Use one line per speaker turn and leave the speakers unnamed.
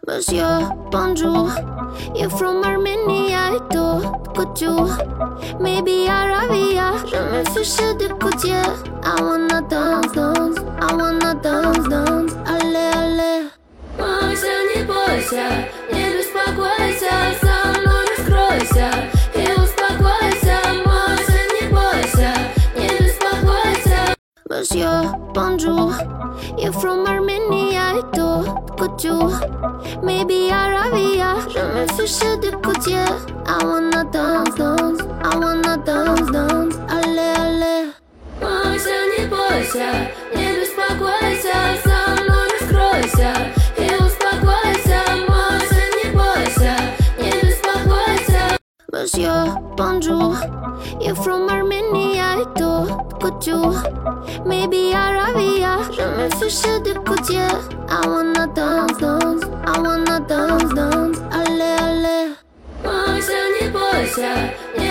Monsieur, bonjour. You're from Armenia et tout, couture. Maybe Arabia, je me fiche de côtier. I wanna dance, dance, I wanna dance, dance. Allez, allez.
Бойся, не бойся, не беспокойся, со мной раскройся и успокойся. Бойся, не бойся, не беспокойся.
Monsieur, bonjour. You're from Armenia et tout, couture. Maybe Arabia, je me fiche de côtier. I wanna dance, dance, I wanna dance, dance. Allez, allez.
Бойся, не бойся, не беспокойся, со мной раскройся и успокойся. Бойся, не бойся, не беспокойся.
Monsieur, bonjour. You're from Armenia et tout, couture. Maybe Arabia, je me fiche de côtier. I wanna dance, dance, I wanna dance, dance. Allez, allez.
Бойся, не бойся, не